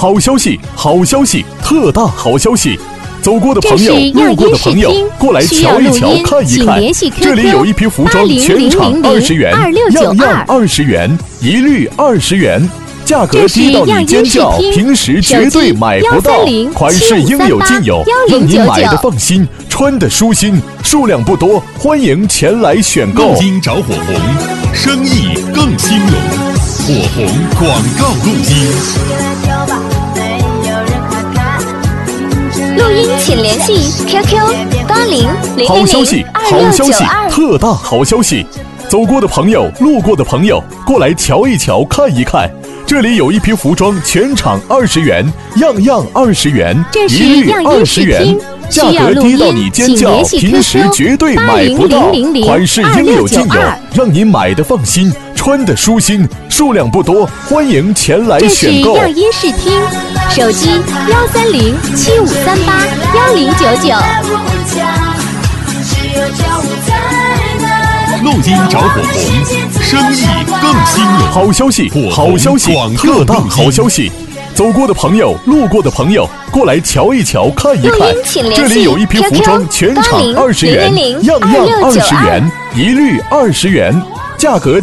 好消息，好消息，特大好消息！走过的朋友，路过的朋友，过来瞧一瞧，看一看。这里有一批服装，全场20元，样样20元，一律20元。价格低到你尖叫，平时绝对买不到，款式应有尽有，让你买的放心，穿的舒心，数量不多，欢迎前来选购。 陆金找火红，生意更兴隆，火红广告陆金。 录音请联系 QQ8000029269。 好消息，好消息，特大好消息！走过的朋友，路过的朋友，过来瞧一瞧，看一看。这里有一批服装，全场20元，样样20元，一律20元。价格低到你尖叫，平时绝对买不到，款式应有尽有，让你买的放心，穿的舒心，数量不多，欢迎前来选购。 这是样音视听，手机13075381099。 陆金找火红，生意更兴隆。 好消息，好消息，特大好消息！走过的朋友，路过的朋友，过来瞧一瞧，看一看。这里有一批服装，全场20元，样样20元，一律20元，价格